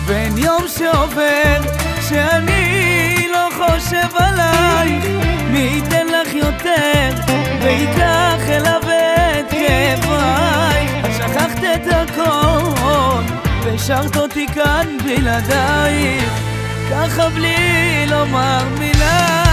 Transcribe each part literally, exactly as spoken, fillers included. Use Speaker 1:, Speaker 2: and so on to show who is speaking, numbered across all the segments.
Speaker 1: ואין יום שעובר שאני לא חושב עלייך. מי ייתן לך יותר ויקח אליו את כאבייך. שכחת את הכל והשארת אותי כאן בלעדייך, ככה בלי לומר מילה.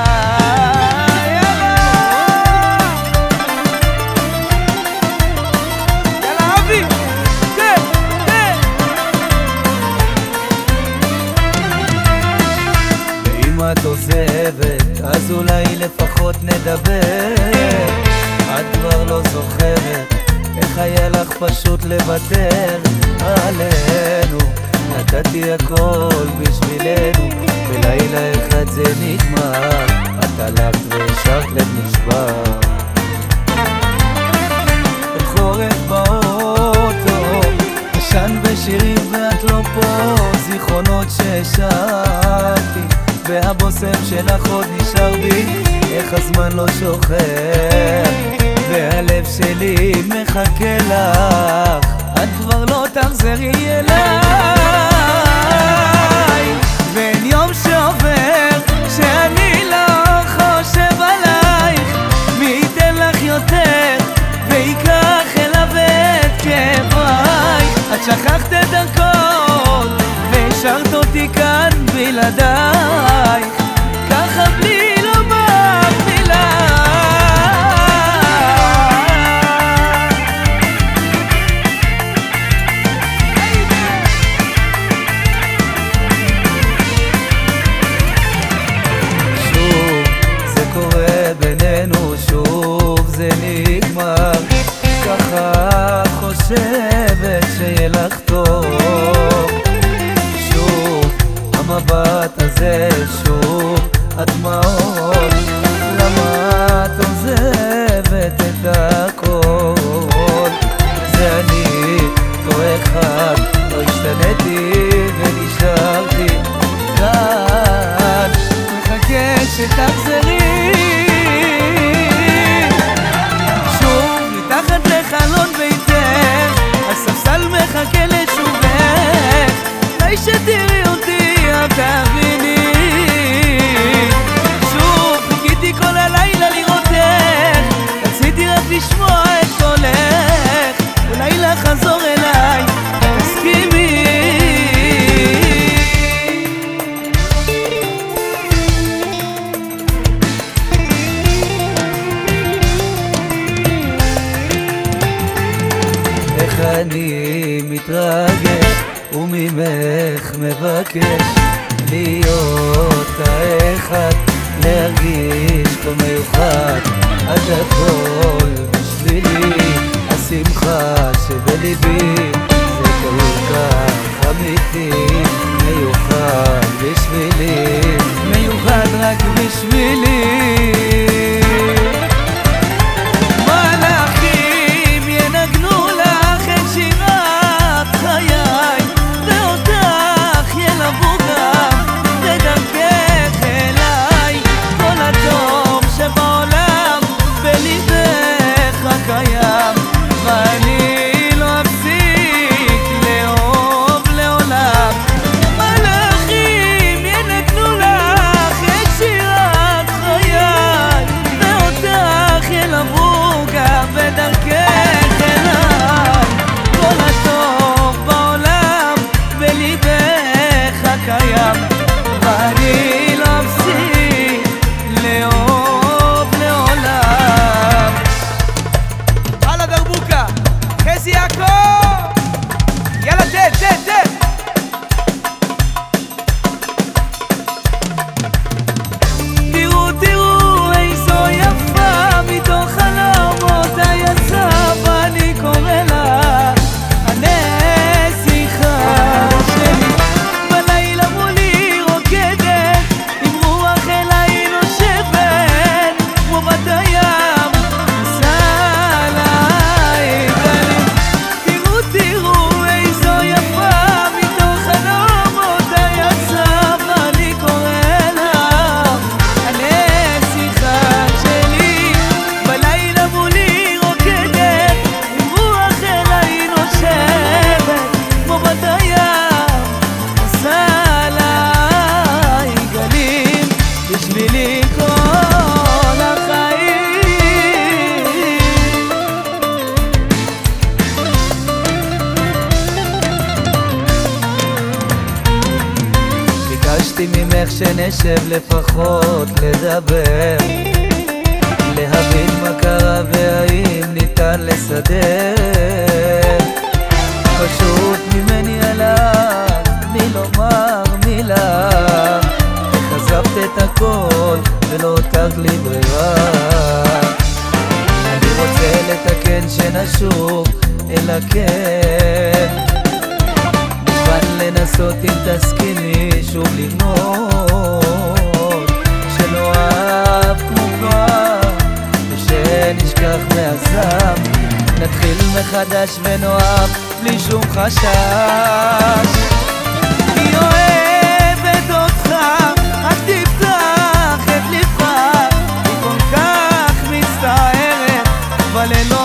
Speaker 1: את עוזבת, אז אולי לפחות נדבר. את כבר לא זוכרת איך היה לך פשוט לוותר עלינו. נתתי הכל בשבילנו, בלילה אחד זה נגמר. את הלכת והשארת לב נשבר. בחורף באוטו עשן ושירים ואת לא פה. זיכרונות שהשארתי והבוסם שלך עוד נשאר בי. איך הזמן לא שוכר והלב שלי מחכה לך. את כבר לא תחזרי אליי, ואין יום שעובר שאני לא חושב עלייך. מי ייתן לך יותר ויקח אליו את כאבייך. את שכחת את הכל והשארת אותי כאן בלעדייך, ככה בלי לומר מילה. שוב זה קורה בינינו, שוב זה נגמר. ככה חושבת שיהיה לך טוב. המבט הזה שוב, הדמעות, למה את עוזבת את הכל? זה אני, אותו אחד, לא השתניתי ונשארתי כאן, מחכה שתחזרי שוב מתחת לחלון ביתך. הספסל מחכה לשובך, די שתראי אותי תביני. שוב חיכיתי כל הלילה לראותך, רציתי רק לשמוע את קולך, אולי לחזור אליי, תסכימי. איך אני מתרגש וממך מבקש להיות האחד, להרגיש כה מיוחד. את הכל בשבילי, השמחה שבליבי זה כל כך אמיתי. מיוחד בשבילי, מיוחד רק בשבילי. מלאכים ינגנו לך את שירת חיי, ואותך ילוו גם בדרכך אליי. כל הטוב שבעולם בליבך הקיים, ואני לא אפסיק לאהוב לעולם. מלאכים ינגנו לך את שירת חיי, ואותך ביקשתי ממך שנשב לפחות לדבר, להבין מה קרה והאם ניתן לסדר. פשוט ממני עליו, בלי לומר מילה, איך עזבת את הכל ולא הותרת לי ברירה. אני רוצה לתקן שנשוב אל הכן, מוכן לנסות אם תסכימי שוב לבנות, שנאהב כמו כבר ושנשכח מהזעם, נתחיל מחדש ונאהב בלי שום חשש. היא אוהבת אותך, רק תפתח את לבך, היא כל כך מצטערת, אבל אין לו